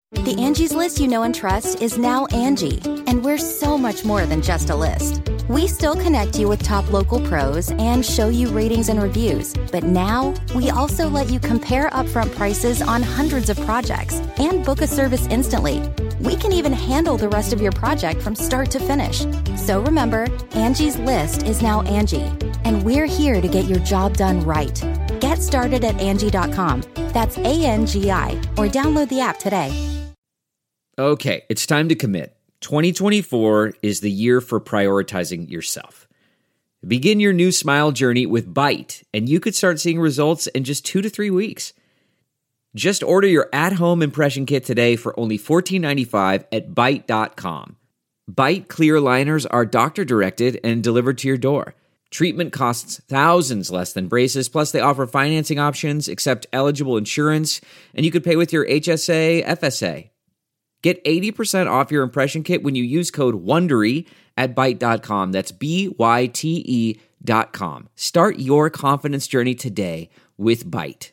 The Angie's List you know and trust is now Angie, and we're so much more than just a list. We still connect you with top local pros and show you ratings and reviews, but now we also let you compare upfront prices on hundreds of projects and book a service instantly. We can even handle the rest of your project from start to finish. So remember, Angie's List is now Angie, and we're here to get your job done right. Get started at Angie.com. That's ANGI, or download the app today. Okay, it's time to commit. 2024 is the year for prioritizing yourself. Begin your new smile journey with Byte, and you could start seeing results in just 2 to 3 weeks. Just order your at-home impression kit today for only $14.95 at Byte.com. Byte clear liners are doctor-directed and delivered to your door. Treatment costs thousands less than braces, plus they offer financing options, accept eligible insurance, and you could pay with your HSA, FSA. Get 80% off your impression kit when you use code WONDERY at Byte.com. That's BYTE.com. Start your confidence journey today with Byte.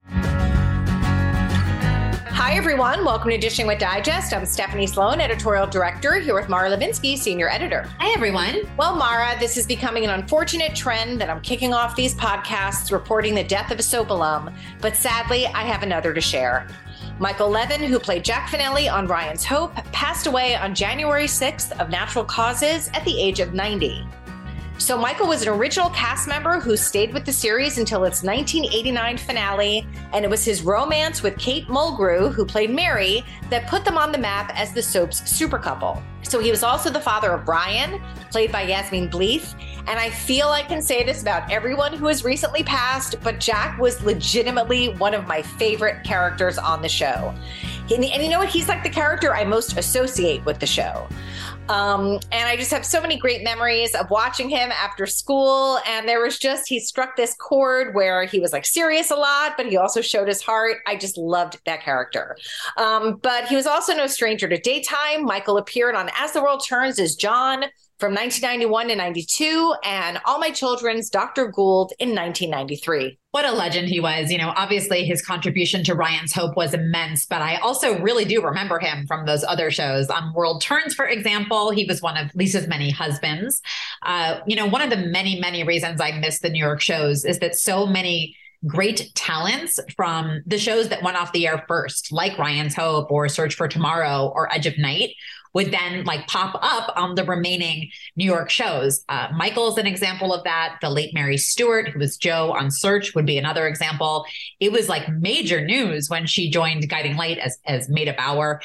Hi, everyone. Welcome to Dishing with Digest. I'm Stephanie Sloan, editorial director, here with Mara Levinsky, senior editor. Hi, everyone. Well, Mara, this is becoming an unfortunate trend that I'm kicking off these podcasts reporting the death of a soap alum, but sadly, I have another to share. Michael Levin, who played Jack Finelli on Ryan's Hope, passed away on January 6th of natural causes at the age of 90. So Michael was an original cast member who stayed with the series until its 1989 finale, and it was his romance with Kate Mulgrew, who played Mary, that put them on the map as the soap's super couple. So he was also the father of Brian, played by Yasmine Bleeth, and I feel I can say this about everyone who has recently passed, but Jack was legitimately one of my favorite characters on the show. And you know what? He's like the character I most associate with the show. And I just have so many great memories of watching him after school. And there was just, he struck this chord where he was like serious a lot, but he also showed his heart. I just loved that character. But he was also no stranger to daytime. Michael appeared on As the World Turns as John from 1991 to 92, and All My Children's Dr. Gould in 1993. What a legend he was. You know, obviously his contribution to Ryan's Hope was immense, but I also really do remember him from those other shows. On World Turns, for example, he was one of Lisa's many husbands. One of the many, many reasons I miss the New York shows is that so many great talents from the shows that went off the air first, like Ryan's Hope or Search for Tomorrow or Edge of Night, would then like pop up on the remaining New York shows. Michael's an example of that. The late Mary Stewart, who was Jo on Search, would be another example. It was like major news when she joined Guiding Light as Maida Bauer.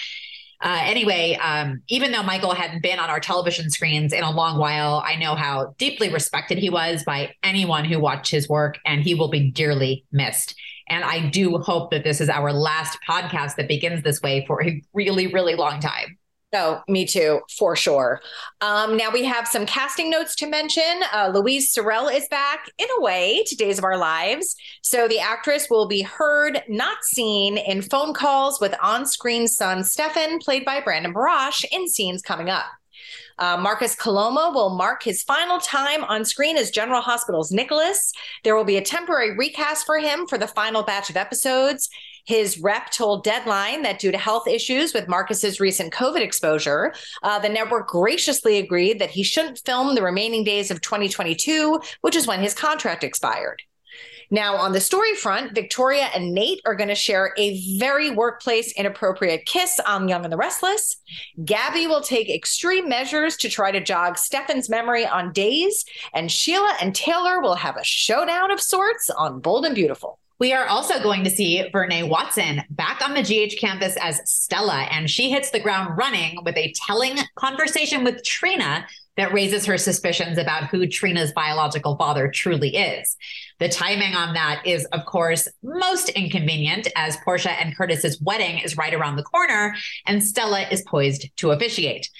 Even though Michael hadn't been on our television screens in a long while, I know how deeply respected he was by anyone who watched his work, and he will be dearly missed. And I do hope that this is our last podcast that begins this way for a really, really long time. Oh, me too, for sure. Now we have some casting notes to mention. Louise Sorel is back, in a way, to Days of Our Lives. So the actress will be heard, not seen, in phone calls with on-screen son Stefan, played by Brandon Barash, in scenes coming up. Marcus Coloma will mark his final time on screen as General Hospital's Nicholas. There will be a temporary recast for him for the final batch of episodes. His rep told Deadline that due to health issues with Marcus's recent COVID exposure, the network graciously agreed that he shouldn't film the remaining days of 2022, which is when his contract expired. Now, on the story front, Victoria and Nate are going to share a very workplace inappropriate kiss on Young and the Restless. Gabby will take extreme measures to try to jog Stefan's memory on Days, and Sheila and Taylor will have a showdown of sorts on Bold and Beautiful. We are also going to see Vernee Watson back on the GH campus as Stella, and she hits the ground running with a telling conversation with Trina that raises her suspicions about who Trina's biological father truly is. The timing on that is, of course, most inconvenient, as Portia and Curtis's wedding is right around the corner and Stella is poised to officiate.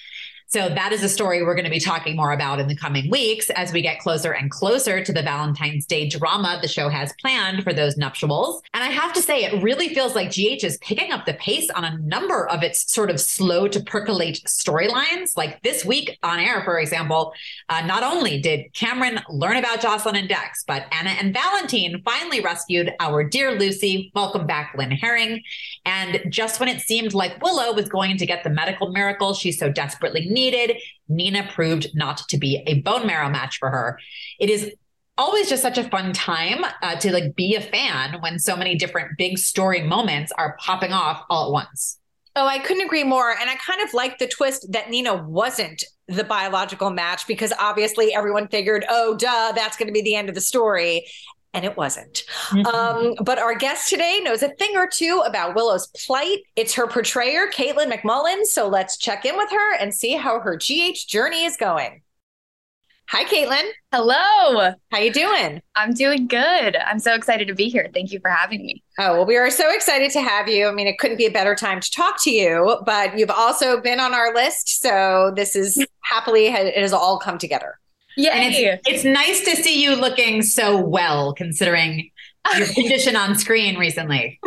So that is a story we're going to be talking more about in the coming weeks as we get closer and closer to the Valentine's Day drama the show has planned for those nuptials. And I have to say, it really feels like GH is picking up the pace on a number of its sort of slow to percolate storylines. Like this week on air, for example, not only did Cameron learn about Jocelyn and Dex, but Anna and Valentine finally rescued our dear Lucy. Welcome back, Lynn Herring. And just when it seemed like Willow was going to get the medical miracle she so desperately needed, Nina proved not to be a bone marrow match for her. It is always just such a fun time to like be a fan when so many different big story moments are popping off all at once. Oh, I couldn't agree more. And I kind of like the twist that Nina wasn't the biological match, because obviously everyone figured, oh, duh, that's going to be the end of the story. And it wasn't. But our guest today knows a thing or two about Willow's plight. It's her portrayer, Caitlin McMullen. So let's check in with her and see how her GH journey is going. Hi, Caitlin. Hello. How you doing? I'm doing good. I'm so excited to be here. Thank you for having me. Oh, well, we are so excited to have you. I mean, it couldn't be a better time to talk to you, but you've also been on our list. So this is happily, it has all come together. Yay. And it's nice to see you looking so well, considering your condition on screen recently.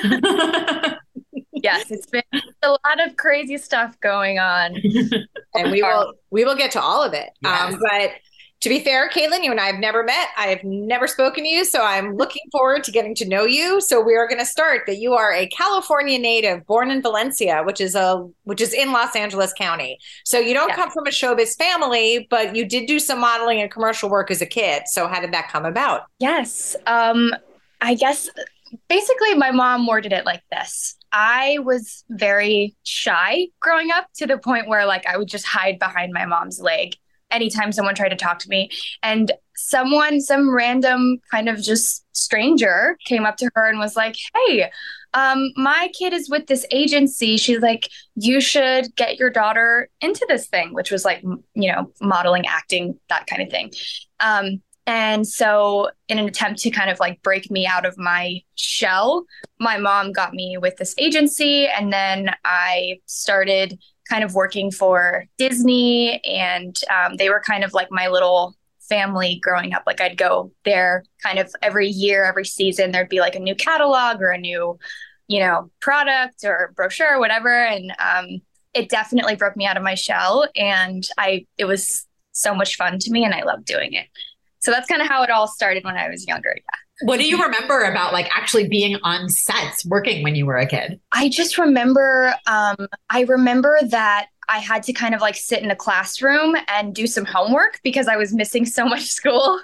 Yes, it's been a lot of crazy stuff going on. And we will get to all of it. Yes. But to be fair, Caitlin, you and I have never met. I have never spoken to you, so I'm looking forward to getting to know you. So we are going to start that you are a California native born in Valencia, which is in Los Angeles County. So you don't come from a showbiz family, but you did do some modeling and commercial work as a kid. So how did that come about? Yes. I guess basically my mom worded it like this. I was very shy growing up, to the point where like I would just hide behind my mom's leg anytime someone tried to talk to me. And some random kind of just stranger came up to her and was like, hey, my kid is with this agency. She's like, you should get your daughter into this thing, which was like, modeling, acting, that kind of thing. And so in an attempt to kind of like break me out of my shell, my mom got me with this agency. And then I started kind of working for Disney, and they were kind of like my little family growing up. Like I'd go there kind of every year, every season, there'd be like a new catalog or a new, product or brochure or whatever. And it definitely broke me out of my shell, and it was so much fun to me, and I loved doing it. So that's kind of how it all started when I was younger. Yeah. What do you remember about like actually being on sets working when you were a kid? I just remember, that I had to kind of like sit in a classroom and do some homework because I was missing so much school.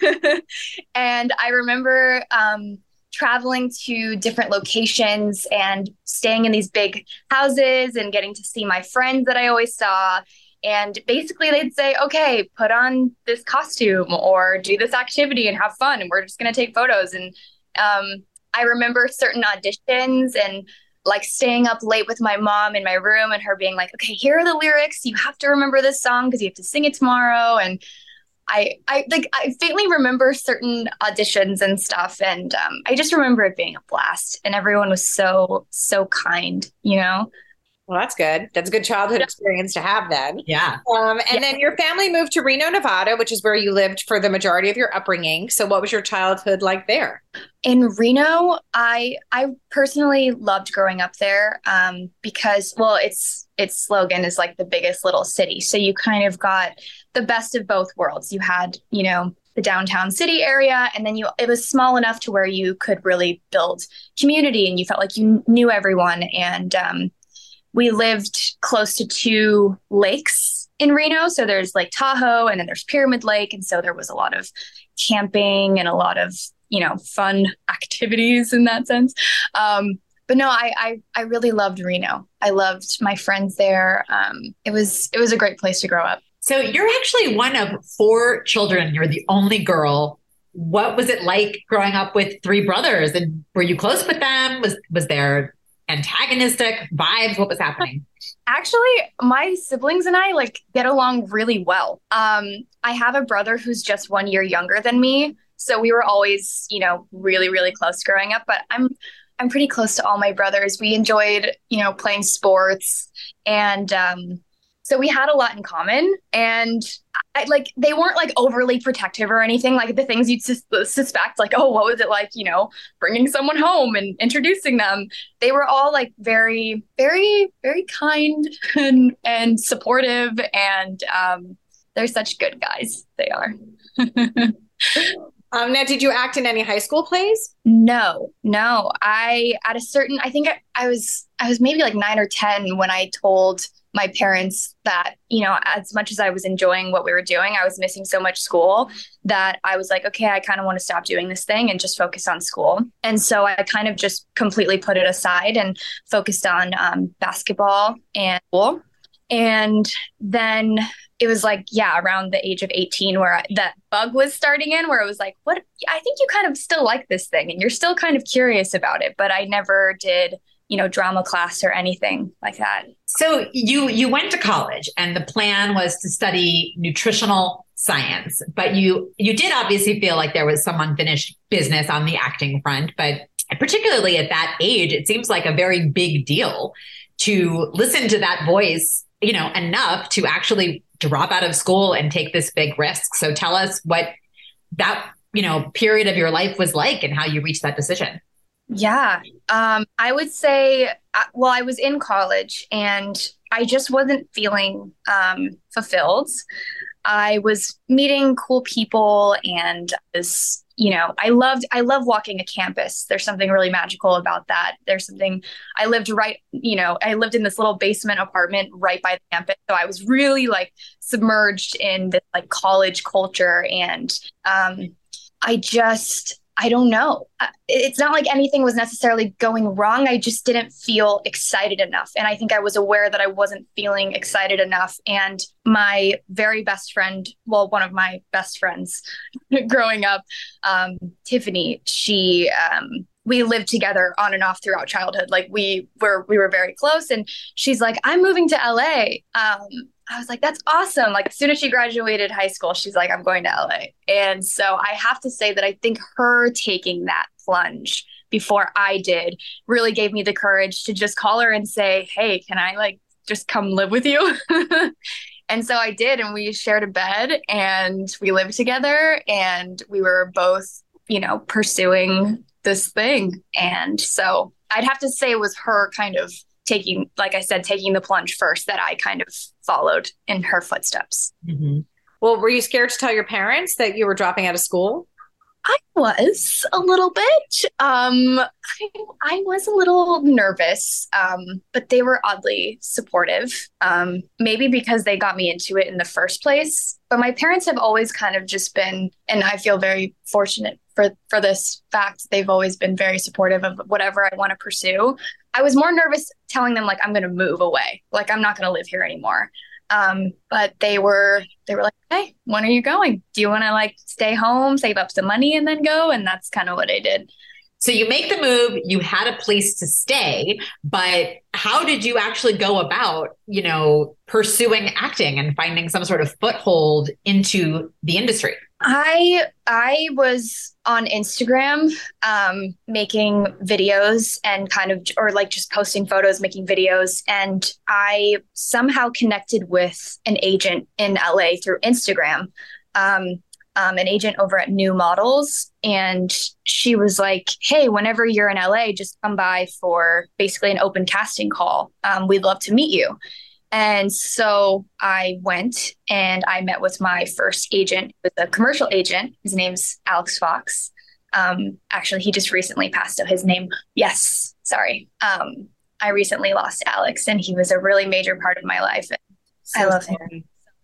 And I remember traveling to different locations and staying in these big houses and getting to see my friends that I always saw. And basically they'd say, okay, put on this costume or do this activity and have fun. And we're just going to take photos. And I remember certain auditions and like staying up late with my mom in my room and her being like, okay, here are the lyrics. You have to remember this song because you have to sing it tomorrow. And I faintly remember certain auditions and stuff. And I just remember it being a blast, and everyone was so, so kind, Well, that's good. That's a good childhood experience to have then. Yeah. Then your family moved to Reno, Nevada, which is where you lived for the majority of your upbringing. So what was your childhood like there? In Reno, I personally loved growing up there because, well, its slogan is like the biggest little city. So you kind of got the best of both worlds. You had, the downtown city area, and then it was small enough to where you could really build community, and you felt like you knew everyone. And we lived close to 2 lakes in Reno. So there's Lake Tahoe, and then there's Pyramid Lake. And so there was a lot of camping and a lot of, fun activities in that sense. But no, I really loved Reno. I loved my friends there. It was a great place to grow up. So you're actually one of 4 children. You're the only girl. What was it like growing up with 3 brothers? And were you close with them? Was there antagonistic vibes? What was happening? Actually, my siblings and I get along really well. I have a brother who's just 1 year younger than me. So we were always, really, really close growing up, but I'm pretty close to all my brothers. We enjoyed, playing sports, and So we had a lot in common, and like they weren't like overly protective or anything. Like the things you'd suspect, like, oh, what was it like, bringing someone home and introducing them? They were all like very, very, very kind and supportive, and they're such good guys. They are. Now, did you act in any high school plays? No. I think I was maybe like 9 or 10 when I told my parents that, as much as I was enjoying what we were doing, I was missing so much school that I was like, okay, I kind of want to stop doing this thing and just focus on school. And so I kind of just completely put it aside and focused on basketball and school. And then it was like, around the age of 18 where that bug was starting in, where it was like, what? I think you kind of still like this thing and you're still kind of curious about it. But I never did, drama class or anything like that. So you went to college and the plan was to study nutritional science, but you did obviously feel like there was some unfinished business on the acting front. But particularly at that age, it seems like a very big deal to listen to that voice, enough to actually drop out of school and take this big risk. So tell us what that, period of your life was like and how you reached that decision. Yeah. I would say, I was in college and I just wasn't feeling fulfilled. I was meeting cool people and I love walking a campus. There's something really magical about that. I lived in this little basement apartment right by the campus. So I was really like submerged in this like college culture. And I don't know. It's not like anything was necessarily going wrong. I just didn't feel excited enough. And I think I was aware that I wasn't feeling excited enough. And my very best friend, one of my best friends growing up, Tiffany, we lived together on and off throughout childhood. Like we were very close, and she's like, I'm moving to LA. I was like, that's awesome. Like as soon as she graduated high school, she's like, I'm going to LA. And so I have to say that I think her taking that plunge before I did really gave me the courage to just call her and say, hey, can I like just come live with you? And so I did. And we shared a bed and we lived together and we were both, pursuing this thing. And so I'd have to say it was her kind of taking the plunge first that I kind of followed in her footsteps. Mm-hmm. Well, were you scared to tell your parents that you were dropping out of school? I was a little bit. I was a little nervous, but they were oddly supportive. Maybe because they got me into it in the first place. But my parents have always kind of just been, and I feel very fortunate for this fact, they've always been very supportive of whatever I want to pursue. I was more nervous telling them like I'm going to move away, like I'm not going to live here anymore. But they were like, hey, when are you going? Do you want to like stay home, save up some money and then go? And that's kind of what I did. So you make the move, you had a place to stay, but how did you actually go about, pursuing acting and finding some sort of foothold into the industry? I was on Instagram, making videos and just posting photos, making videos. And I somehow connected with an agent in LA through Instagram, an agent over at New Models. And she was like, hey, whenever you're in LA, just come by for basically an open casting call. We'd love to meet you. And so I went and I met with my first agent, with a commercial agent. His name's Alex Fox. Actually, he just recently passed out his name. Yes, sorry. I recently lost Alex, and he was a really major part of my life. I love him.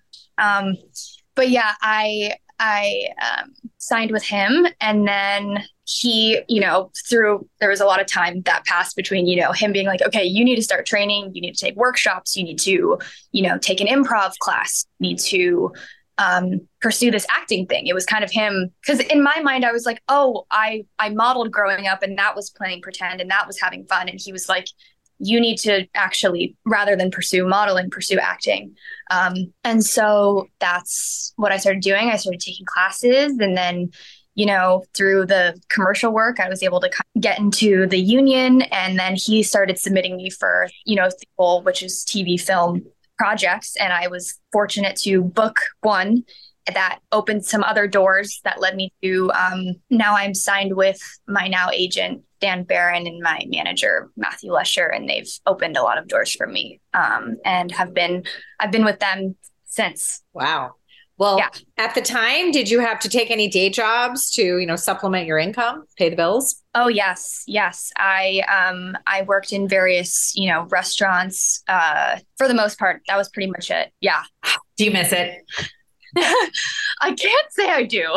But yeah, I signed with him, and then he, there was a lot of time that passed between, him being like, okay, you need to start training, you need to take workshops, you need to, take an improv class, you need to pursue this acting thing. It was kind of him, because in my mind, I was like, oh, I modeled growing up, and that was playing pretend, and that was having fun. And he was like, you need to actually, rather than pursue modeling, pursue acting. And so that's what I started doing. I started taking classes, and then, through the commercial work, I was able to get into the union. And then he started submitting me for, Theaple, which is TV film projects, and I was fortunate to book one that opened some other doors that led me to now I'm signed with my now agent, Dan Barron, and my manager, Matthew Lesher, and they've opened a lot of doors for me and I've been with them since. Wow. Well, yeah. At the time, did you have to take any day jobs to, supplement your income, pay the bills? Oh, yes. I worked in various, restaurants. For the most part, that was pretty much it. Yeah. Do you miss it? I can't say I do.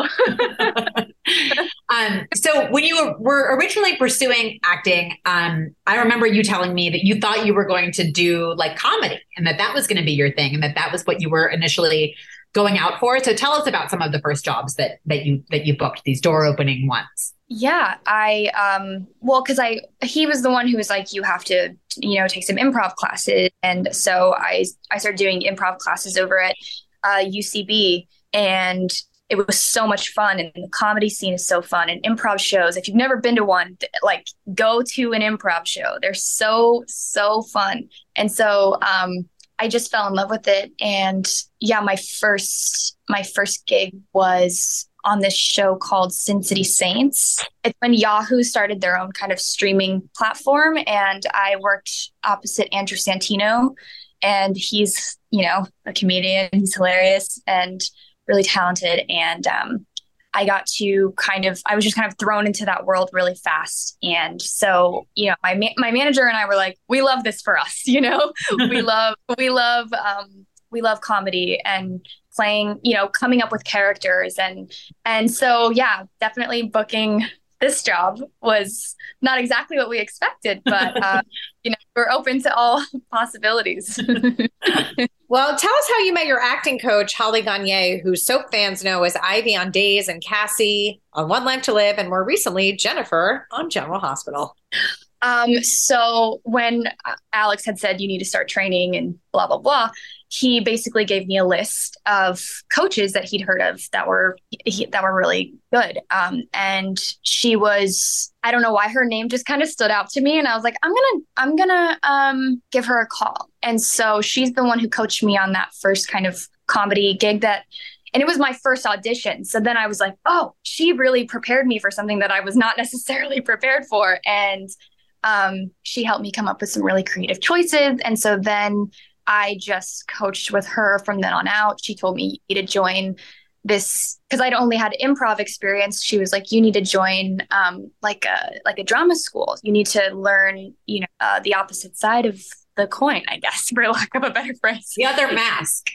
So when you were originally pursuing acting, I remember you telling me that you thought you were going to do like comedy and that was going to be your thing and that was what you were initially going out for. So tell us about some of the first jobs that you booked, these door opening ones. Yeah, he was the one who was like, you have to, take some improv classes. And so I started doing improv classes over at UCB, and it was so much fun. And the comedy scene is so fun, and improv shows, if you've never been to one, like go to an improv show. They're so fun. And so I just fell in love with it. And yeah, my first gig was on this show called Sin City Saints. It's when Yahoo started their own kind of streaming platform, and I worked opposite Andrew Santino, and he's, a comedian. He's hilarious and really talented. And I was just kind of thrown into that world really fast. And so, my manager and I were like, we love this for us, we love comedy and playing, coming up with characters. And so, yeah, definitely booking this job was not exactly what we expected, but, we're open to all possibilities. Well, tell us how you met your acting coach, Holly Gagne, who soap fans know as Ivy on Days and Cassie on One Life to Live, and more recently, Jennifer on General Hospital. So when Alex had said you need to start training and blah, blah, blah, he basically gave me a list of coaches that he'd heard of that were really good. And she was, I don't know why her name just kind of stood out to me. And I was like, I'm gonna give her a call. And so she's the one who coached me on that first kind of comedy gig and it was my first audition. So then I was like, oh, she really prepared me for something that I was not necessarily prepared for. And she helped me come up with some really creative choices. And so then I just coached with her from then on out. She told me you need to join this because I'd only had improv experience. She was like, you need to join like a drama school. You need to learn, the opposite side of the coin, I guess, for lack of a better phrase. The other mask.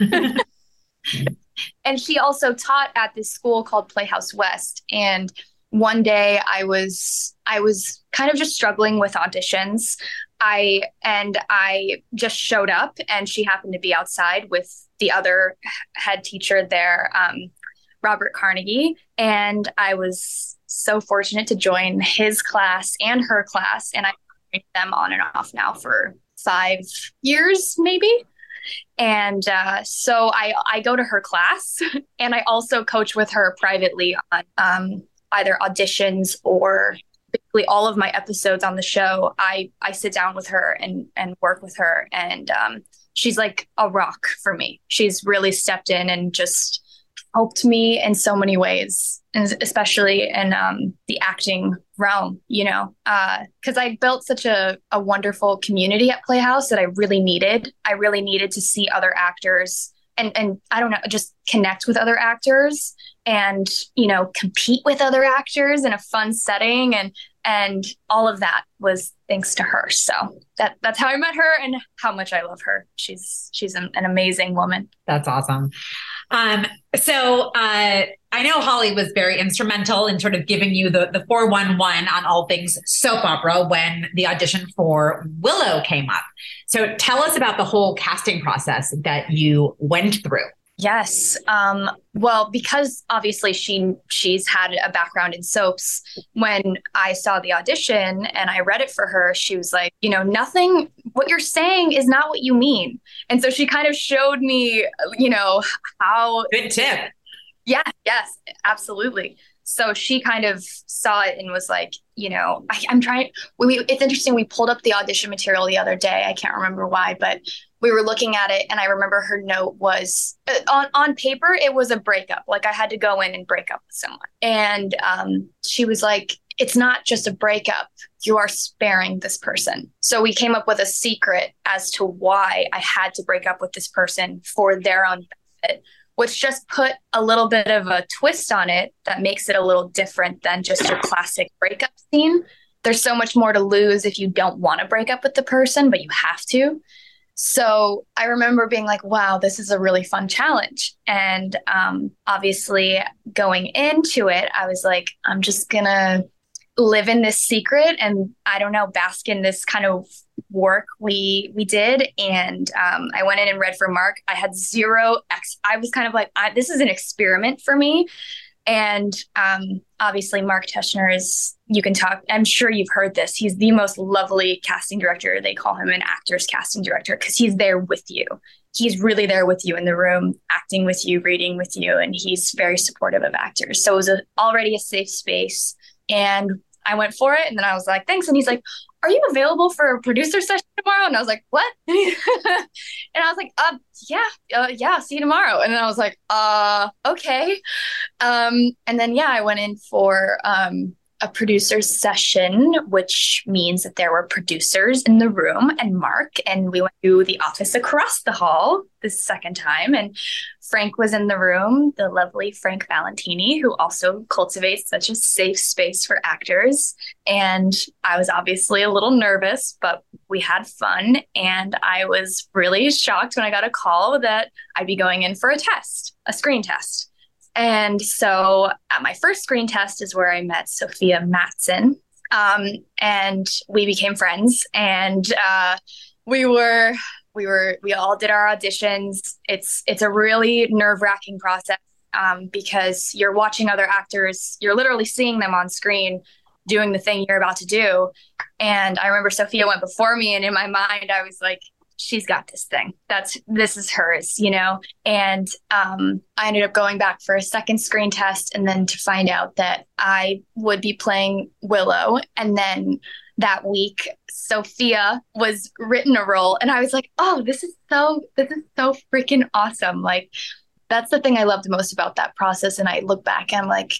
And she also taught at this school called Playhouse West. And one day I was kind of just struggling with auditions. I just showed up, and she happened to be outside with the other head teacher there, Robert Carnegie. And I was so fortunate to join his class and her class. And I've been them on and off now for 5 years, maybe. And so I go to her class, and I also coach with her privately on either auditions or basically all of my episodes on the show. I sit down with her and work with her. And she's like a rock for me. She's really stepped in and just helped me in so many ways, and especially in the acting realm, because I built such a wonderful community at Playhouse that I really needed. I really needed to see other actors and I don't know, just connect with other actors and, compete with other actors in a fun setting. And all of that was thanks to her. So that's how I met her and how much I love her. She's an amazing woman. That's awesome. So I know Holly was very instrumental in sort of giving you the 411 on all things soap opera when the audition for Willow came up. So tell us about the whole casting process that you went through. Yes. Well, because obviously she's had a background in soaps, when I saw the audition and I read it for her, she was like, nothing, what you're saying is not what you mean. And so she kind of showed me, how. Good tip. Yeah, yes, absolutely. So she kind of saw it and was like, I'm trying. It's interesting. We pulled up the audition material the other day. I can't remember why, but we were looking at it, and I remember her note was on paper, it was a breakup. Like I had to go in and break up with someone. And she was like, it's not just a breakup. You are sparing this person. So we came up with a secret as to why I had to break up with this person for their own benefit, which just put a little bit of a twist on it that makes it a little different than just your classic breakup scene. There's so much more to lose if you don't want to break up with the person, but you have to. So I remember being like, wow, this is a really fun challenge. And obviously going into it, I was like, I'm just going to live in this secret and I don't know, bask in this kind of work we did. And I went in and read for Mark. I had I was kind of like, this is an experiment for me. And obviously Mark Teschner I'm sure you've heard this. He's the most lovely casting director. They call him an actor's casting director because he's there with you. He's really there with you in the room, acting with you, reading with you, and he's very supportive of actors. So it was already a safe space. And I went for it, and then I was like, thanks. And he's like, are you available for a producer session tomorrow? And I was like, what? And I was like, yeah, see you tomorrow. And then I was like, okay. And then, I went in for a producer's session, which means that there were producers in the room and Mark, and we went to the office across the hall this second time. And Frank was in the room, the lovely Frank Valentini, who also cultivates such a safe space for actors. And I was obviously a little nervous, but we had fun. And I was really shocked when I got a call that I'd be going in for a screen test. And so at my first screen test is where I met Sophia Matson, and we became friends, and we all did our auditions. It's a really nerve-wracking process because you're watching other actors, you're literally seeing them on screen doing the thing you're about to do. And I remember Sophia went before me, and in my mind, I was like, she's got this thing. This is hers, And I ended up going back for a second screen test, and then to find out that I would be playing Willow. And then that week, Sophia was written a role, and I was like, oh, this is so freaking awesome. Like, that's the thing I loved most about that process. And I look back and I'm like,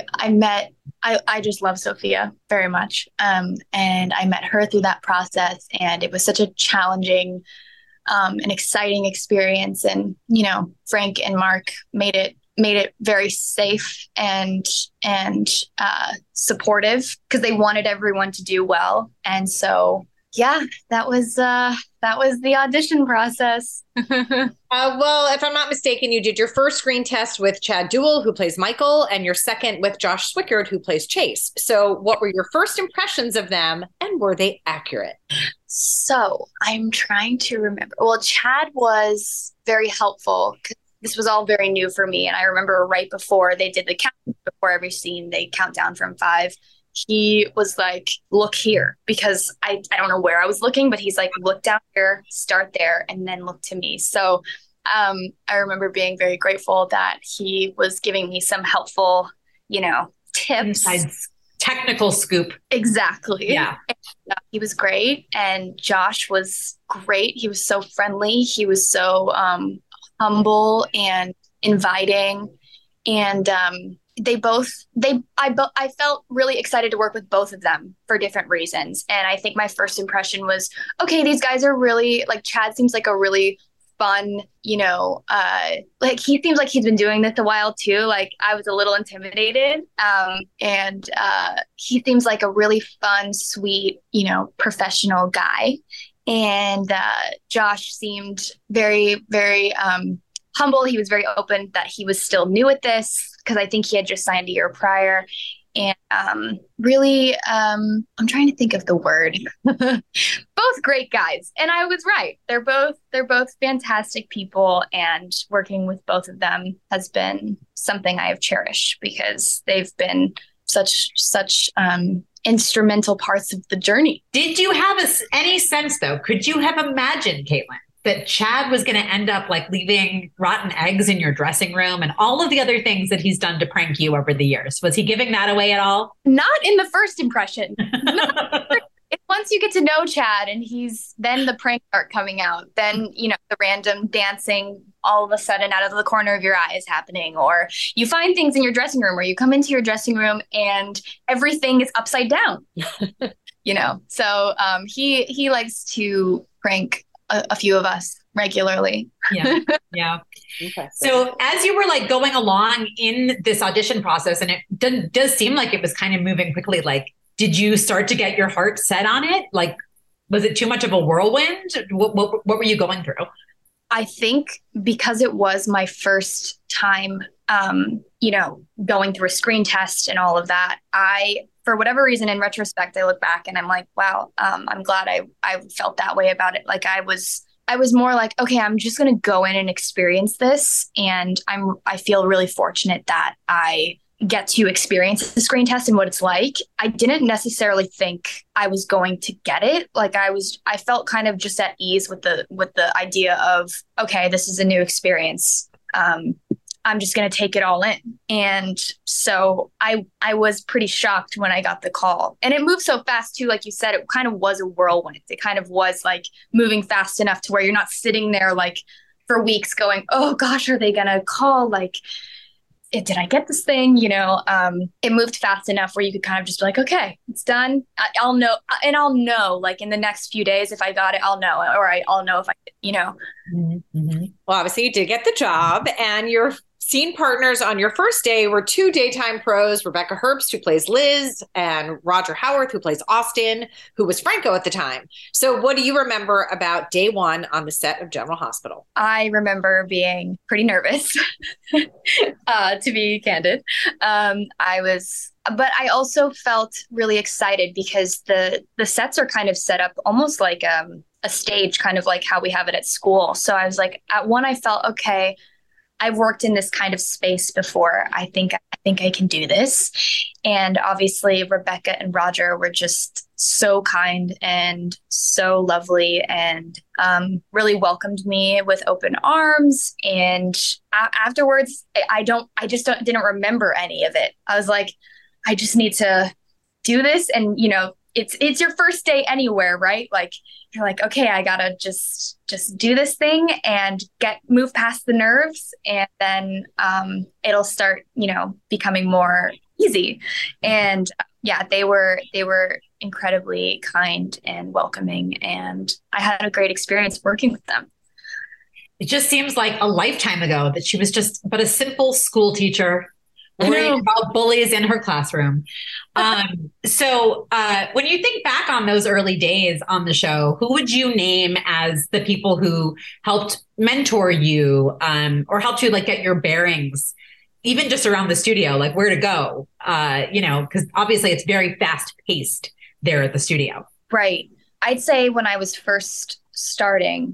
I just love Sophia very much. And I met her through that process, and it was such a challenging and exciting experience. And, Frank and Mark made it very safe and supportive because they wanted everyone to do well. And so, that was the audition process. Well, if I'm not mistaken, you did your first screen test with Chad Duell, who plays Michael, and your second with Josh Swickard, who plays Chase. So what were your first impressions of them, and were they accurate? So I'm trying to remember. Well, Chad was very helpful because this was all very new for me. And I remember right before they did the count, before every scene, they count down from 5. He was like, look here, because I don't know where I was looking, but he's like, look down here, start there, and then look to me. So I remember being very grateful that he was giving me some helpful, tips. Technical scoop. Exactly. Yeah. And, he was great. And Josh was great. He was so friendly. He was so humble and inviting. And I felt really excited to work with both of them for different reasons. And I think my first impression was, okay, these guys are really, like, Chad seems like a really fun, like, he seems like he's been doing this a while too. Like, I was a little intimidated. And he seems like a really fun, sweet, professional guy. And Josh seemed very, very humble. He was very open that he was still new at this, because I think he had just signed a year prior. And really, I'm trying to think of the word. Both great guys. And I was right. They're both fantastic people. And working with both of them has been something I have cherished because they've been such instrumental parts of the journey. Did you have any sense, though? Could you have imagined, Caitlin, that Chad was going to end up like leaving rotten eggs in your dressing room and all of the other things that he's done to prank you over the years? Was he giving that away at all? Not in the first impression. It's once you get to know Chad and then the pranks start coming out, then, the random dancing all of a sudden out of the corner of your eye is happening, or you find things in your dressing room, or you come into your dressing room and everything is upside down, So he likes to prank a few of us regularly. Yeah. Yeah. Okay. So as you were like going along in this audition process, and it does seem like it was kind of moving quickly, like, did you start to get your heart set on it? Like, was it too much of a whirlwind? What were you going through? I think because it was my first time, going through a screen test and all of that, for whatever reason, in retrospect, I look back and I'm like, wow, I'm glad I felt that way about it. Like I was more like, okay, I'm just going to go in and experience this. And I feel really fortunate that I get to experience the screen test and what it's like. I didn't necessarily think I was going to get it. Like I felt kind of just at ease with the idea of, okay, this is a new experience. I'm just going to take it all in. And so I was pretty shocked when I got the call, and it moved so fast too. Like you said, it kind of was a whirlwind. It kind of was like moving fast enough to where you're not sitting there like for weeks going, oh gosh, are they going to call? Like, did I get this thing? It moved fast enough where you could kind of just be like, okay, it's done. I'll know. And I'll know like in the next few days, if I got it, I'll know, or I'll know if Mm-hmm. Well, obviously you did get the job, and your scene partners on your first day were two daytime pros, Rebecca Herbst, who plays Liz, and Roger Howarth, who plays Austin, who was Franco at the time. So what do you remember about day one on the set of General Hospital? I remember being pretty nervous, to be candid. But I also felt really excited because the sets are kind of set up almost like a stage, kind of like how we have it at school. So I was like, at one, I felt, okay, I've worked in this kind of space before. I think I can do this. And obviously Rebecca and Roger were just so kind and so lovely, and really welcomed me with open arms. And afterwards, didn't remember any of it. I was like, I just need to do this. And, it's your first day anywhere, right? Like, you're like, okay, I gotta just do this thing and move past the nerves, and then it'll start, becoming more easy. And yeah, they were incredibly kind and welcoming, and I had a great experience working with them. It just seems like a lifetime ago that she was just but a simple school teacher worrying about bullies in her classroom. So when you think back on those early days on the show, who would you name as the people who helped mentor you, or helped you like get your bearings, even just around the studio, like where to go, because obviously it's very fast paced there at the studio. Right. I'd say when I was first starting,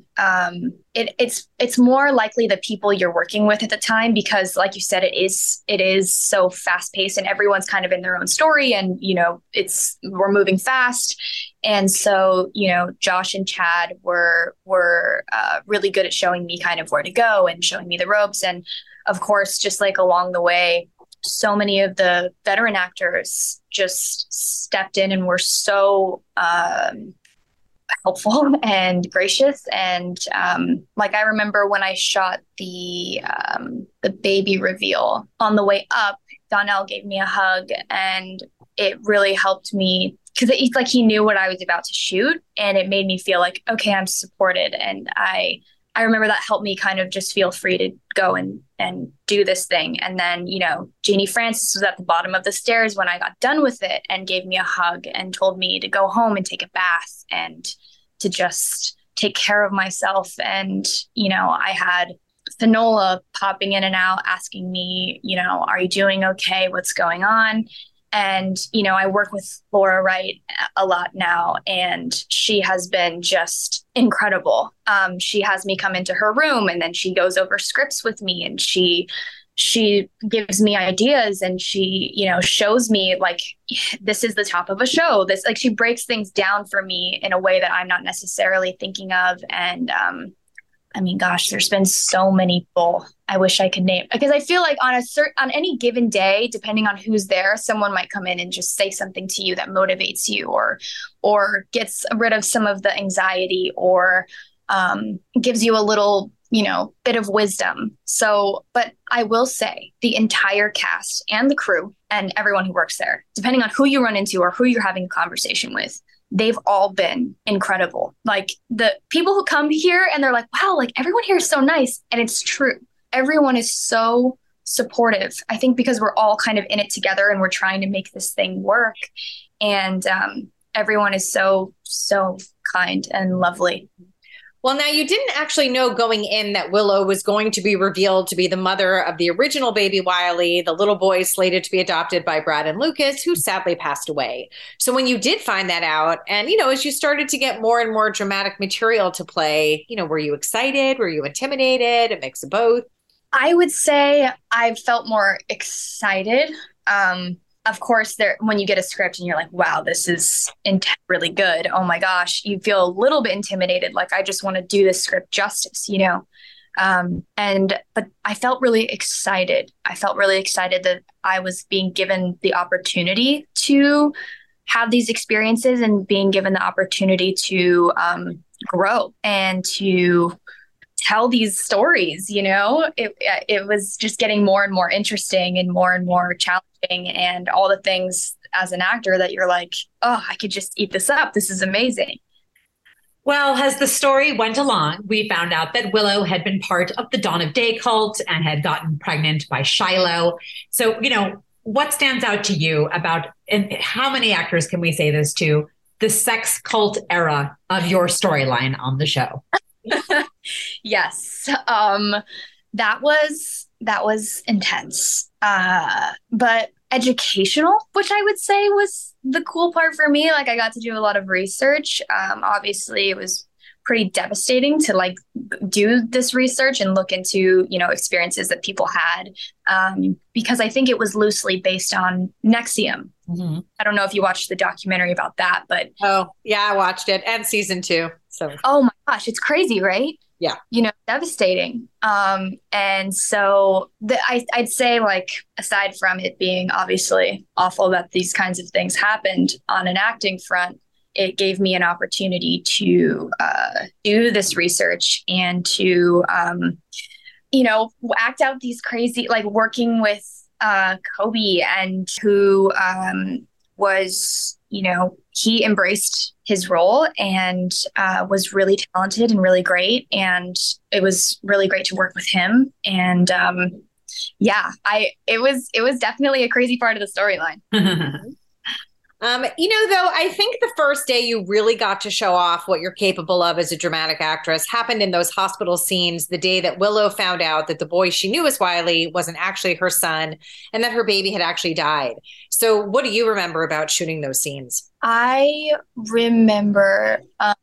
it's more likely the people you're working with at the time, because like you said, it is so fast paced and everyone's kind of in their own story, and we're moving fast. And so, Josh and Chad were really good at showing me kind of where to go and showing me the ropes. And of course, just like along the way, so many of the veteran actors just stepped in and were so helpful and gracious. And like I remember when I shot the baby reveal, on the way up, Donnell gave me a hug, and it really helped me because it's like he knew what I was about to shoot, and it made me feel like, okay, I'm supported. And I remember that helped me kind of just feel free to go and do this thing. And then, Jeannie Francis was at the bottom of the stairs when I got done with it and gave me a hug and told me to go home and take a bath and to just take care of myself. And, I had Finola popping in and out asking me, are you doing okay? What's going on? And, I work with Laura Wright a lot now, and she has been just incredible. She has me come into her room, and then she goes over scripts with me, and she gives me ideas, and she, shows me like, this is the top of a show. This, like, she breaks things down for me in a way that I'm not necessarily thinking of. And I mean, gosh, there's been so many people I wish I could name, because I feel like on any given day, depending on who's there, someone might come in and just say something to you that motivates you, or gets rid of some of the anxiety, or gives you a little, bit of wisdom. So, but I will say the entire cast and the crew and everyone who works there, depending on who you run into or who you're having a conversation with, they've all been incredible. Like the people who come here and they're like, wow, like everyone here is so nice. And it's true. Everyone is so supportive. I think because we're all kind of in it together and we're trying to make this thing work. And everyone is so, so kind and lovely. Well, now you didn't actually know going in that Willow was going to be revealed to be the mother of the original baby Wiley, the little boy slated to be adopted by Brad and Lucas, who sadly passed away. So when you did find that out, and, as you started to get more and more dramatic material to play, were you excited? Were you intimidated? A mix of both? I would say I felt more excited. Of course, when you get a script and you're like, wow, this is really good. Oh my gosh, you feel a little bit intimidated. Like, I just want to do this script justice, but I felt really excited. I felt really excited that I was being given the opportunity to have these experiences and being given the opportunity to grow and to tell these stories. It was just getting more and more interesting and more challenging, and all the things as an actor that you're like, oh, I could just eat this up. This is amazing. Well, as the story went along, we found out that Willow had been part of the Dawn of Day cult and had gotten pregnant by Shiloh. So, what stands out to you about, and how many actors can we say this to, the sex cult era of your storyline on the show? Yes. That was intense, but educational, which I would say was the cool part for me. Like, I got to do a lot of research. Obviously it was pretty devastating to like do this research and look into, experiences that people had, because I think it was loosely based on NXIVM. Mm-hmm. I don't know if you watched the documentary about that, but oh yeah, I watched it, and season 2. So oh my gosh, it's crazy, right? Yeah. Devastating. And so I'd say, like, aside from it being obviously awful that these kinds of things happened on an acting front, it gave me an opportunity to do this research and to, act out these crazy, like working with Kobe, and who was, he embraced his role and was really talented and really great. And it was really great to work with him. And it was definitely a crazy part of the storyline. Though, I think the first day you really got to show off what you're capable of as a dramatic actress happened in those hospital scenes, the day that Willow found out that the boy she knew as Wiley wasn't actually her son and that her baby had actually died. So what do you remember about shooting those scenes? I remember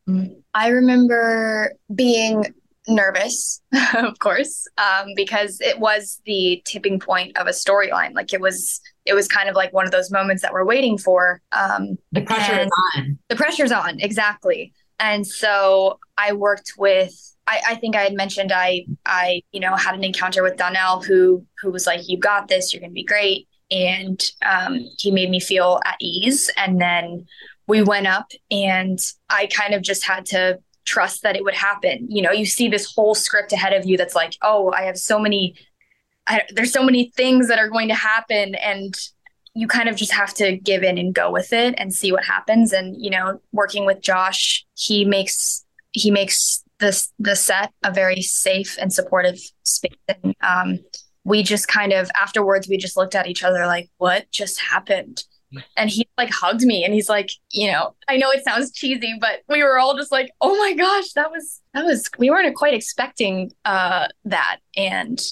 being nervous, of course, because it was the tipping point of a storyline. Like, it was kind of like one of those moments that we're waiting for. The pressure is on. The pressure's on, exactly. And so I worked with, I think I had mentioned I had an encounter with Donnell who was like, you got this, you're going to be great. And he made me feel at ease. And then we went up and I kind of just had to trust that it would happen. You see this whole script ahead of you that's like, oh, there's so many things that are going to happen, and you kind of just have to give in and go with it and see what happens. And, working with Josh, he makes the set a very safe and supportive space. And we just kind of, afterwards, we just looked at each other like, what just happened? And he like hugged me and he's like, I know it sounds cheesy, but we were all just like, oh my gosh, that was, we weren't quite expecting that. And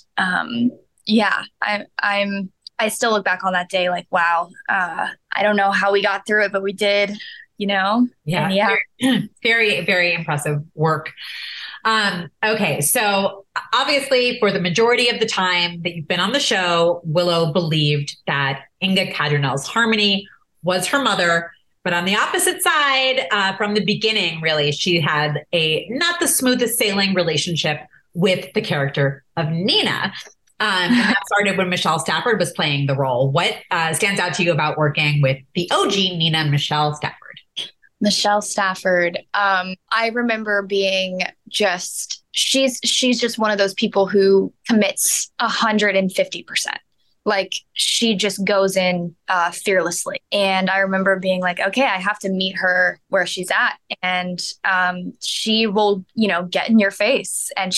I still look back on that day like, wow, I don't know how we got through it, but we did, Yeah. Very, very impressive work. Okay. So obviously for the majority of the time that you've been on the show, Willow believed that Inga Cadernel's Harmony was her mother, But on the opposite side, from the beginning, really, she had not the smoothest sailing relationship with the character of Nina. And that started when Michelle Stafford was playing the role. What stands out to you about working with the OG Nina, Michelle Stafford? Michelle Stafford. I remember being she's just one of those people who commits 150%. Like she just goes in fearlessly. And I remember being like, okay, I have to meet her where she's at. And she will, get in your face. And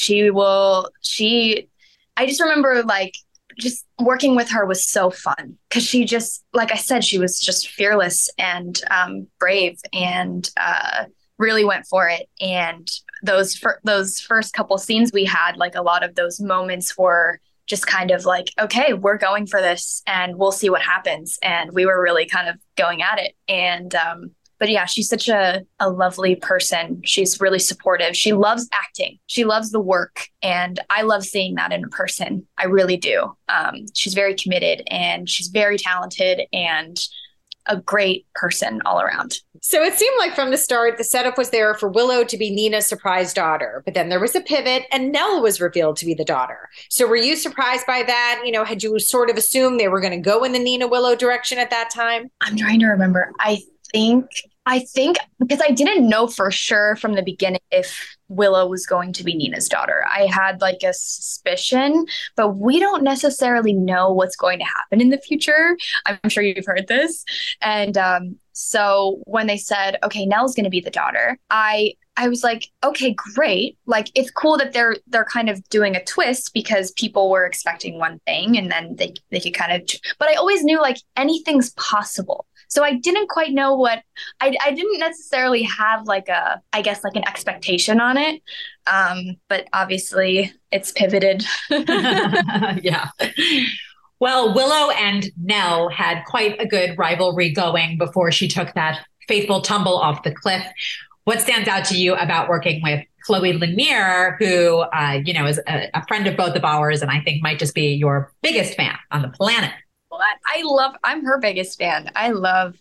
I just remember like just working with her was so fun because she just, like I said, she was just fearless and brave and really went for it. And those first couple scenes we had, like a lot of those moments were just kind of like, okay, we're going for this and we'll see what happens. And we were really kind of going at it. And, but yeah, she's such a lovely person. She's really supportive. She loves acting. She loves the work. And I love seeing that in a person. I really do. She's very committed and she's very talented and a great person all around. So it seemed like from the start, the setup was there for Willow to be Nina's surprise daughter, but then there was a pivot and Nell was revealed to be the daughter. So were you surprised by that? Had you sort of assumed they were going to go in the Nina Willow direction at that time? I'm trying to remember. I think because I didn't know for sure from the beginning if Willow was going to be Nina's daughter. I had like a suspicion, but we don't necessarily know what's going to happen in the future. I'm sure you've heard this. And so when they said, okay, Nell's going to be the daughter, I was like, okay, great. Like, it's cool that they're kind of doing a twist because people were expecting one thing and then they could kind of, but I always knew like anything's possible. So I didn't quite know what, I didn't necessarily have like an expectation on it. But obviously it's pivoted. Yeah. Well, Willow and Nell had quite a good rivalry going before she took that fateful tumble off the cliff. What stands out to you about working with Chloe Lemire, who, is a friend of both of ours and I think might just be your biggest fan on the planet? I'm her biggest fan. I love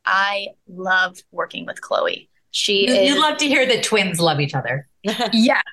working with Chloe. You love to hear that twins love each other. Yeah.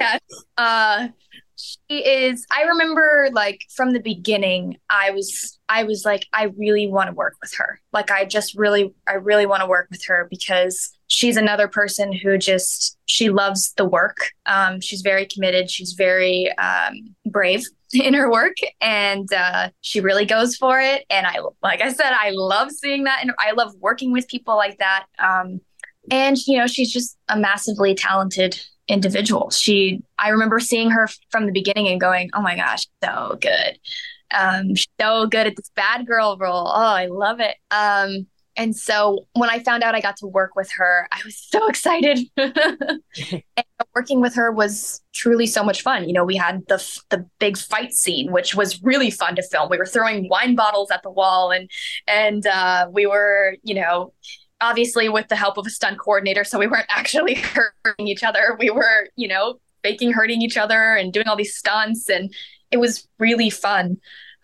Yes. She is, I remember like from the beginning, I was like, I really want to work with her. Like, I really want to work with her because she's another person who she loves the work. She's very committed. She's very brave in her work and she really goes for it. And like I said, I love seeing that. And I love working with people like that. And, she's just a massively talented individual. I remember seeing her from the beginning and going, oh my gosh, so good. She's so good at this bad girl role. Oh, I love it. And so when I found out I got to work with her, I was so excited. And working with her was truly so much fun. We had the big fight scene, which was really fun to film. We were throwing wine bottles at the wall and we were, obviously with the help of a stunt coordinator. So we weren't actually hurting each other. We were, faking hurting each other and doing all these stunts. And it was really fun.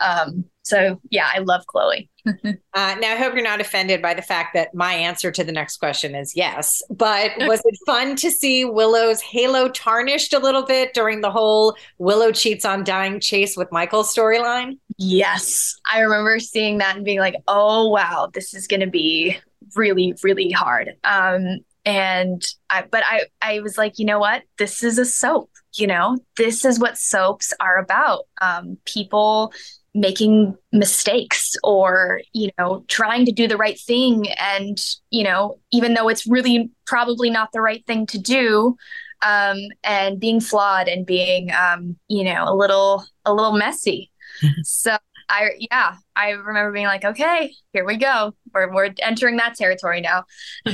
So yeah, I love Chloe. Now, I hope you're not offended by the fact that my answer to the next question is yes. But was it fun to see Willow's halo tarnished a little bit during the whole Willow cheats on dying chase with Michael storyline? Yes. I remember seeing that and being like, oh, wow, this is going to be really, really hard. But I was like, you know what? This is a soap, this is what soaps are about. People making mistakes or, trying to do the right thing. And, even though it's really probably not the right thing to do, and being flawed and being, a little messy. So I remember being like, okay, here we go. We're entering that territory now.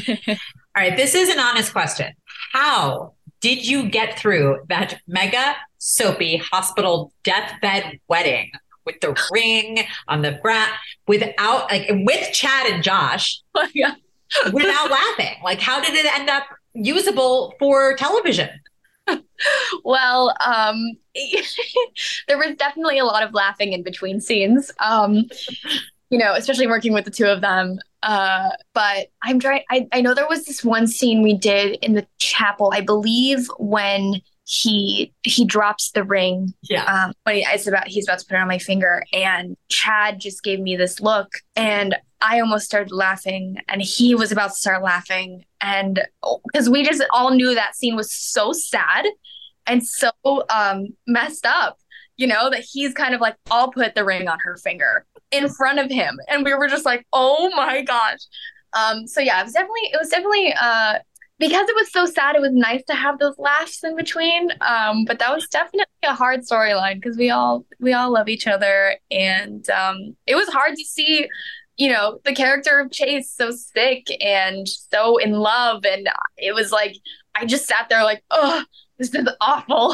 All right. This is an honest question. How did you get through that mega soapy hospital deathbed wedding with the ring on the brat without with Chad and Josh without laughing? Like, how did it end up usable for television? Well, there was definitely a lot of laughing in between scenes. especially working with the two of them. But I'm trying, I know there was this one scene we did in the chapel, I believe, when he drops the ring. Yeah. When he's about to put it on my finger, and Chad just gave me this look, and I almost started laughing, and he was about to start laughing, and because we just all knew that scene was so sad and so messed up, that he's kind of like, I'll put the ring on her finger in front of him, and we were just like, oh my gosh. So yeah, it was definitely because it was so sad, it was nice to have those laughs in between. But that was definitely a hard storyline because we all love each other. And it was hard to see, the character of Chase so sick and so in love. And it was like, I just sat there like, oh, this is awful.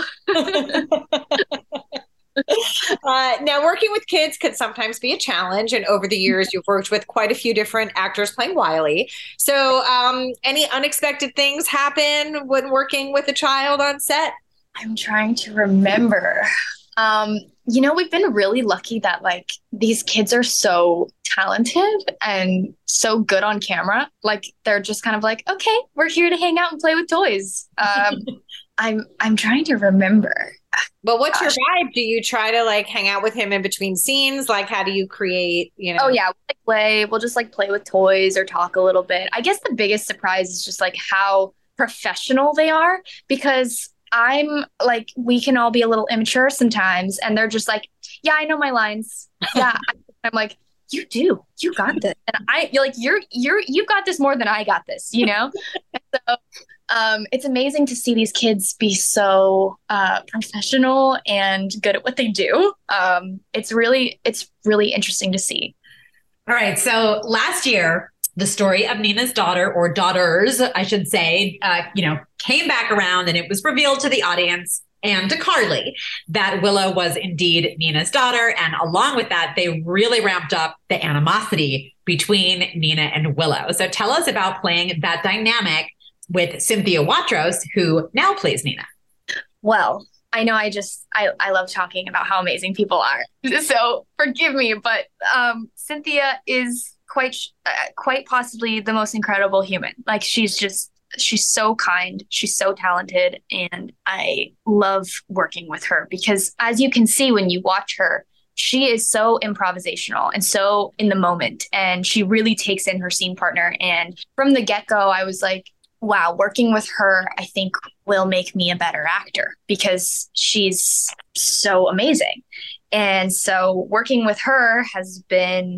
Now, working with kids could sometimes be a challenge. And over the years, you've worked with quite a few different actors playing Wiley. So any unexpected things happen when working with a child on set? I'm trying to remember. We've been really lucky that like these kids are so talented and so good on camera. Like they're just kind of like, okay, we're here to hang out and play with toys. I'm trying to remember. Well, what's your vibe? Do you try to like hang out with him in between scenes? Like, how do you create, Oh yeah, we'll just like play with toys or talk a little bit. I guess the biggest surprise is just like how professional they are, because I'm like, we can all be a little immature sometimes, and they're just like, yeah, I know my lines. Yeah. I'm like, you got this. And you're like, you've got this more than I got this, And so it's amazing to see these kids be so professional and good at what they do. It's really interesting to see. All right. So last year, the story of Nina's daughter, or daughters, I should say, came back around, and it was revealed to the audience and to Carly that Willow was indeed Nina's daughter. And along with that, they really ramped up the animosity between Nina and Willow. So tell us about playing that dynamic with Cynthia Watros, who now plays Nina. Well, I know I love talking about how amazing people are. So forgive me, but Cynthia is quite possibly the most incredible human. Like she's so kind. She's so talented. And I love working with her because, as you can see when you watch her, she is so improvisational and so in the moment. And she really takes in her scene partner. And from the get-go, I was like, wow, working with her, I think will make me a better actor because she's so amazing. And so working with her has been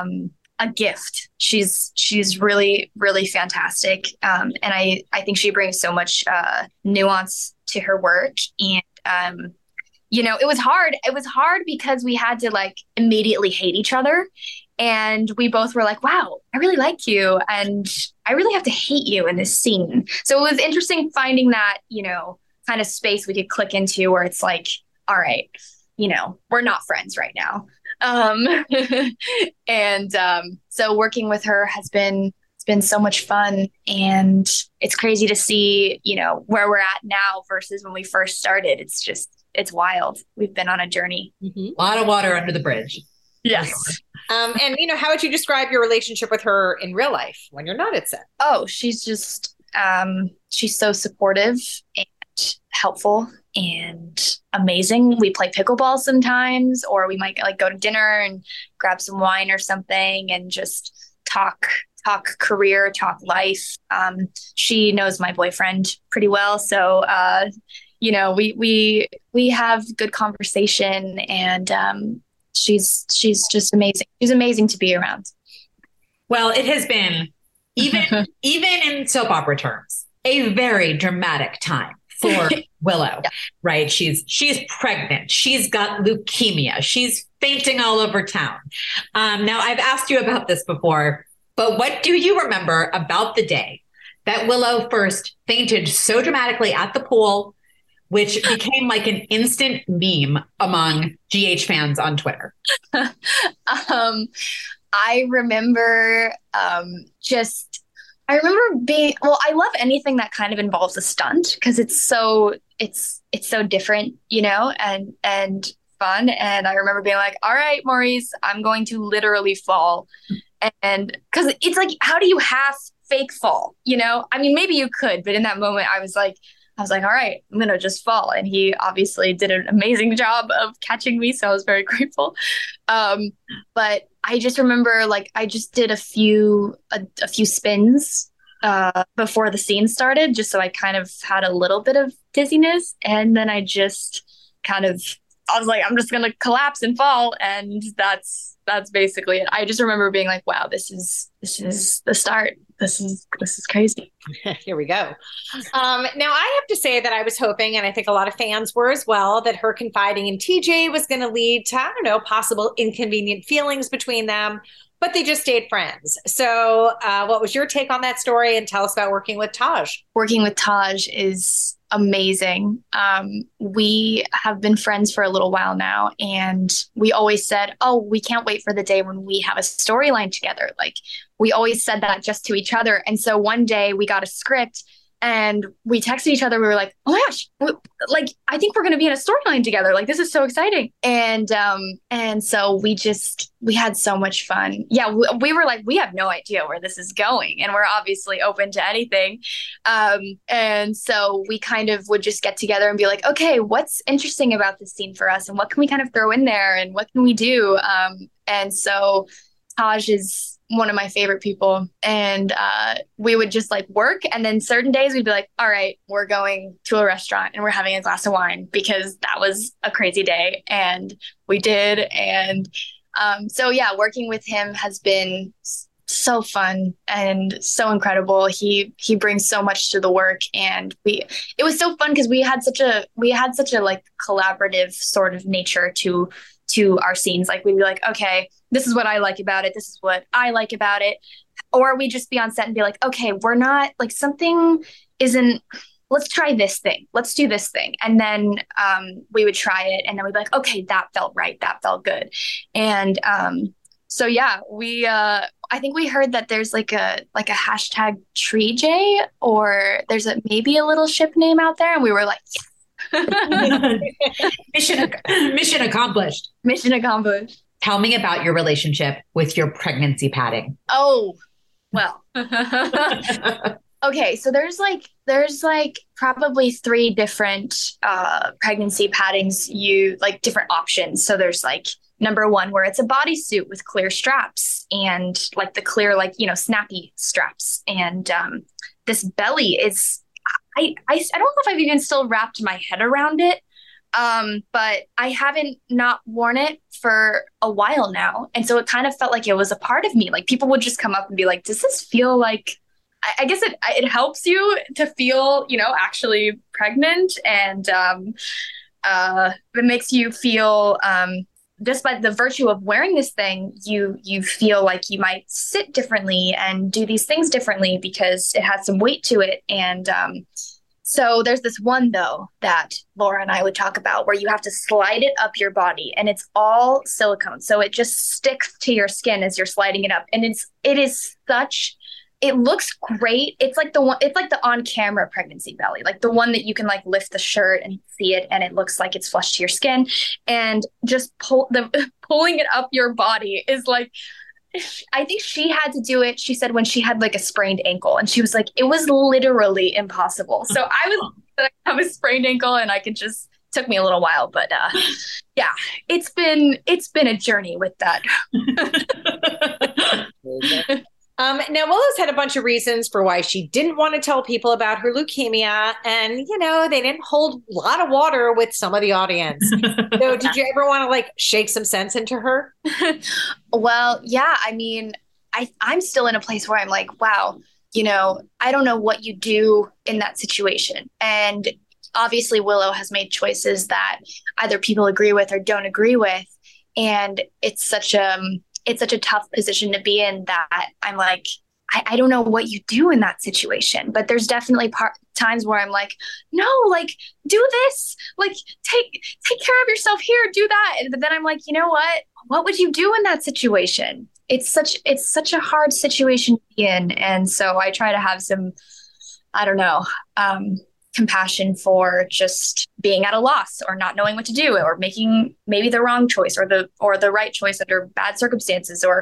a gift. She's really, really fantastic. And I think she brings so much nuance to her work. And, it was hard. It was hard because we had to like immediately hate each other. And we both were like, wow, I really like you. And I really have to hate you in this scene. So it was interesting finding that, kind of space we could click into where it's like, all right, we're not friends right now. So working with her it's been so much fun. And it's crazy to see, where we're at now versus when we first started. It's wild. We've been on a journey. Mm-hmm. A lot of water under the bridge. Yes. And how would you describe your relationship with her in real life when you're not at set? Oh, she's just, she's so supportive and helpful and amazing. We play pickleball sometimes, or we might like go to dinner and grab some wine or something and just talk career, talk life. She knows my boyfriend pretty well. So, we have good conversation, and, she's just amazing. She's amazing to be around. Well, it has been, even in soap opera terms, a very dramatic time for Willow, yeah. Right? She's pregnant. She's got leukemia. She's fainting all over town. Now, I've asked you about this before, but what do you remember about the day that Willow first fainted so dramatically at the pool, which became like an instant meme among GH fans on Twitter? I remember I love anything that kind of involves a stunt because it's so different, and fun. And I remember being like, all right, Maurice, I'm going to literally fall. And because it's like, how do you half fake fall? You know, I mean, maybe you could, but in that moment, I was like, all right, I'm going to just fall. And he obviously did an amazing job of catching me. So I was very grateful. But I just remember like, I just did a few spins before the scene started, just so I kind of had a little bit of dizziness. And then I just I was like, I'm just going to collapse and fall. And that's basically it. I just remember being like, wow, this is the start. This is crazy. Here we go. Now I have to say that I was hoping, and I think a lot of fans were as well, that her confiding in TJ was going to lead to, I don't know, possible inconvenient feelings between them, but they just stayed friends. So what was your take on that story? And tell us about working with Taj. Working with Taj is amazing. We have been friends for a little while now, and we always said, oh, we can't wait for the day when we have a storyline together. Like, we always said that just to each other. And so one day we got a script and we texted each other. We were like, oh my gosh, like, I think we're going to be in a storyline together. Like, this is so exciting. And so we had so much fun. Yeah. We were like, we have no idea where this is going, and we're obviously open to anything. And so we kind of would just get together and be like, okay, what's interesting about this scene for us? And what can we kind of throw in there? And what can we do? And so Taj is one of my favorite people, and we would just like work, and then certain days we'd be like, all right, we're going to a restaurant and we're having a glass of wine, because that was a crazy day, and we did. And so yeah, working with him has been so fun and so incredible. He brings so much to the work, and it was so fun because we had such a like collaborative sort of nature to our scenes. Like, we'd be like, okay, this is what I like about it. This is what I like about it. Or we'd just be on set and be like, okay, we're not like, something isn't, let's try this thing. Let's do this thing. And then we would try it, and then we'd be like, okay, that felt right. That felt good. And so yeah, I think we heard that there's like a hashtag Tree J, or there's maybe a little ship name out there. And we were like, yes. Mission accomplished. Mission accomplished. Tell me about your relationship with your pregnancy padding. Oh, well. Okay, so there's like probably 3 different pregnancy paddings, different options. So there's like number 1, where it's a bodysuit with clear straps, and like the clear, like, snappy straps. And this belly is, I don't know if I've even still wrapped my head around it. But I haven't not worn it for a while now. And so it kind of felt like it was a part of me. Like, people would just come up and be like, does this feel like, I guess it helps you to feel, actually pregnant. And it makes you feel, just by the virtue of wearing this thing, you feel like you might sit differently and do these things differently because it has some weight to it. And so there's this one, though, that Laura and I would talk about, where you have to slide it up your body, and it's all silicone. So it just sticks to your skin as you're sliding it up. And it looks great. It's like the on-camera pregnancy belly, like the one that you can like lift the shirt and see it, and it looks like it's flush to your skin. And just pulling it up your body is like, I think she had to do it, she said, when she had like a sprained ankle, and she was like, it was literally impossible. So I have a sprained ankle, and took me a little while, but yeah, it's been a journey with that. Now, Willow's had a bunch of reasons for why she didn't want to tell people about her leukemia, and they didn't hold a lot of water with some of the audience. So did you ever want to like shake some sense into her? Well, yeah, I mean, I'm still in a place where I'm like, wow, I don't know what you do in that situation. And obviously Willow has made choices that either people agree with or don't agree with. And it's such a tough position to be in, that I'm like, I don't know what you do in that situation. But there's definitely times where I'm like, no, like, do this, like, take care of yourself here, do that. But then I'm like, you know what would you do in that situation? It's such a hard situation to be in. And so I try to have some, I don't know, compassion for just being at a loss or not knowing what to do or making maybe the wrong choice or the right choice under bad circumstances, or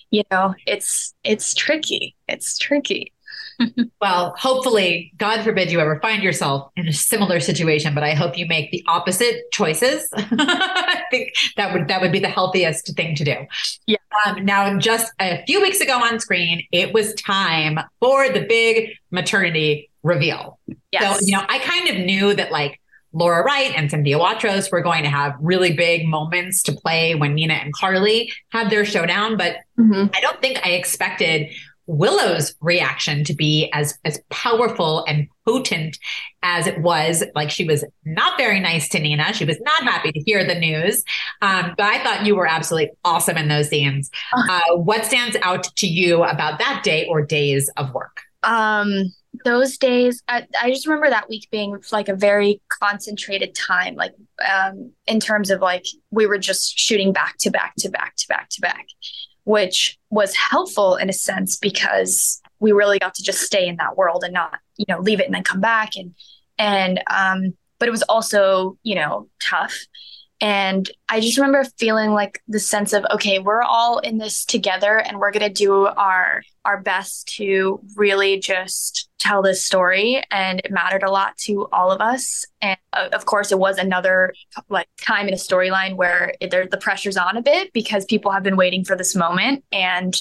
it's tricky. It's tricky. Well, hopefully, God forbid you ever find yourself in a similar situation, but I hope you make the opposite choices. I think that would be the healthiest thing to do. Yeah. Now, just a few weeks ago on screen, it was time for the big maternity reveal. Yes. So, I kind of knew that like Laura Wright and Cynthia Watros were going to have really big moments to play when Nina and Carly had their showdown, but I don't think I expected Willow's reaction to be as powerful and potent as it was. Like, she was not very nice to Nina. She was not happy to hear the news. But I thought you were absolutely awesome in those scenes. What stands out to you about that day or days of work? Those days, I just remember that week being like a very concentrated time, like in terms of like we were just shooting back to back to back to back to back, which was helpful in a sense because we really got to just stay in that world and not, leave it and then come back. But it was also, tough. And I just remember feeling like the sense of, okay, we're all in this together and we're going to do our best to really just tell this story. And it mattered a lot to all of us. And of course, it was another like time in a storyline where the pressure's on a bit because people have been waiting for this moment. And,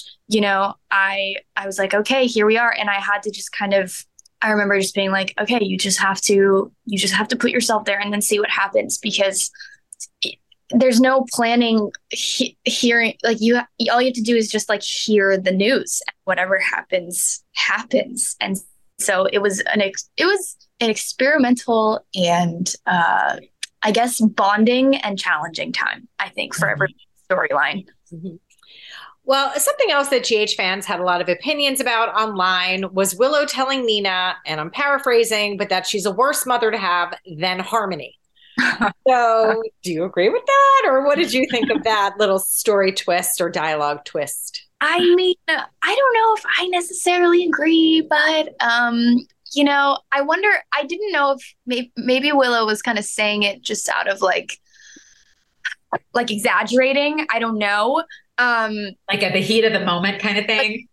I was like, okay, here we are. And I had to just I remember just being like, okay, you just have to put yourself there and then see what happens, because there's no planning hearing, like all you have to do is just like hear the news. Whatever happens. And so it was an experimental and I guess bonding and challenging time, I think, for every storyline. Mm-hmm. Well, something else that GH fans had a lot of opinions about online was Willow telling Nina, and I'm paraphrasing, but that she's a worse mother to have than Harmony. So do you agree with that? Or what did you think of that little story twist or dialogue twist? I mean, I don't know if I necessarily agree, but, I wonder, I didn't know if maybe Willow was kind of saying it just out of like exaggerating. I don't know. Like at the heat of the moment kind of thing.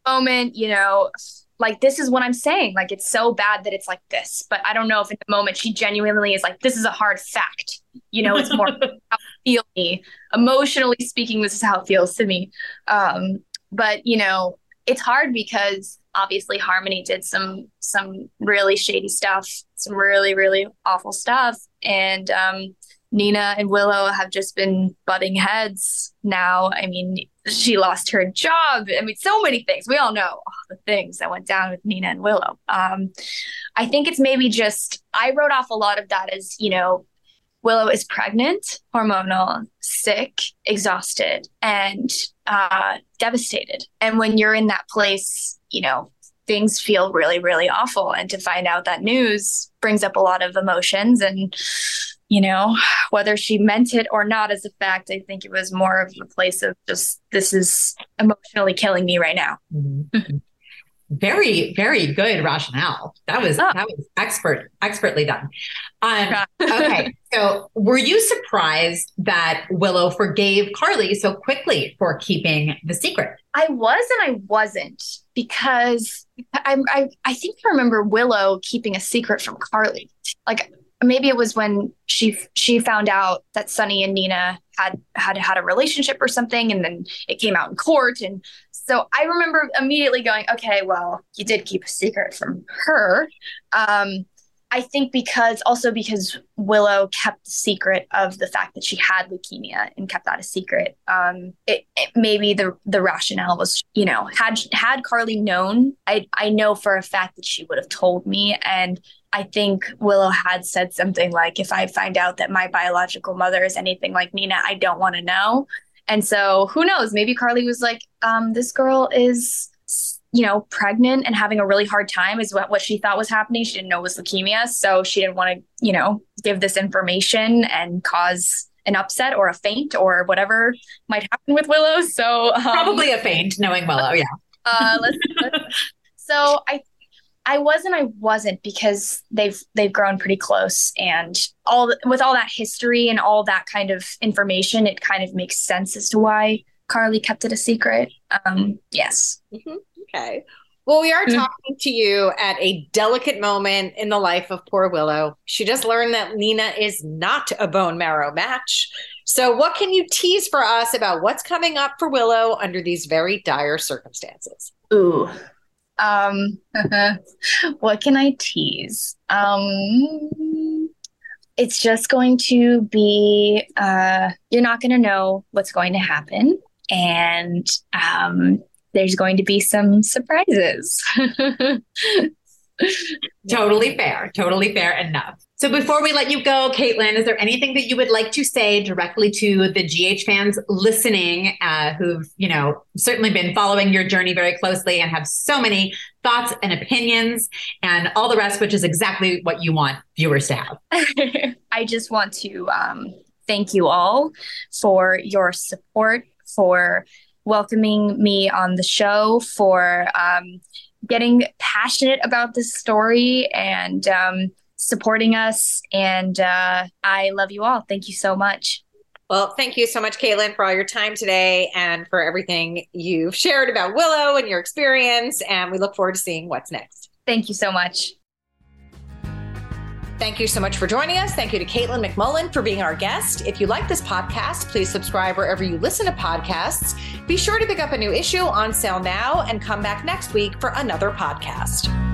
Like, this is what I'm saying. Like, it's so bad that it's like this. But I don't know if in the moment she genuinely is like, this is a hard fact. It's more how it feels to me. Emotionally speaking, this is how it feels to me. But, it's hard because obviously Harmony did some really shady stuff, some really, really awful stuff. And Nina and Willow have just been butting heads now. I mean, she lost her job. I mean, so many things. We all know all the things that went down with Nina and Willow. I think it's maybe just, I wrote off a lot of that as, Willow is pregnant, hormonal, sick, exhausted, and devastated. And when you're in that place, things feel really, really awful. And to find out that news brings up a lot of emotions. And whether she meant it or not as a fact, I think it was more of a place of just, this is emotionally killing me right now. Mm-hmm. Very, very good rationale. That was expertly done. Okay. So were you surprised that Willow forgave Carly so quickly for keeping the secret? I was and I wasn't, because I think I remember Willow keeping a secret from Carly. Like, maybe it was when she found out that Sunny and Nina had a relationship or something, and then it came out in court. And so I remember immediately going, okay, well, you did keep a secret from her. I think because Willow kept the secret of the fact that she had leukemia and kept that a secret. It maybe the rationale was, had Carly known, I know for a fact that she would have told me. And I think Willow had said something like, if I find out that my biological mother is anything like Nina, I don't want to know. And so who knows, maybe Carly was like, this girl is, pregnant and having a really hard time is what she thought was happening. She didn't know it was leukemia. So she didn't want to, give this information and cause an upset or a faint or whatever might happen with Willow. So probably a faint, knowing Willow. Yeah. So I wasn't because they've grown pretty close, and with all that history and all that kind of information, it kind of makes sense as to why Carly kept it a secret. Yes. Mm-hmm. Okay. Well, we are talking to you at a delicate moment in the life of poor Willow. She just learned that Nina is not a bone marrow match. So what can you tease for us about what's coming up for Willow under these very dire circumstances? Ooh. What can I tease? It's just going to be, you're not going to know what's going to happen. And, there's going to be some surprises. Totally fair enough. So before we let you go, Caitlin, is there anything that you would like to say directly to the GH fans listening, who've, certainly been following your journey very closely and have so many thoughts and opinions and all the rest, which is exactly what you want viewers to have? I just want to thank you all for your support, for welcoming me on the show, for getting passionate about this story and supporting us. And I love you all. Thank you so much. Well, thank you so much, Caitlin, for all your time today and for everything you've shared about Willow and your experience. And we look forward to seeing what's next. Thank you so much. Thank you so much for joining us. Thank you to Caitlin McMullen for being our guest. If you like this podcast, please subscribe wherever you listen to podcasts. Be sure to pick up a new issue on sale now and come back next week for another podcast.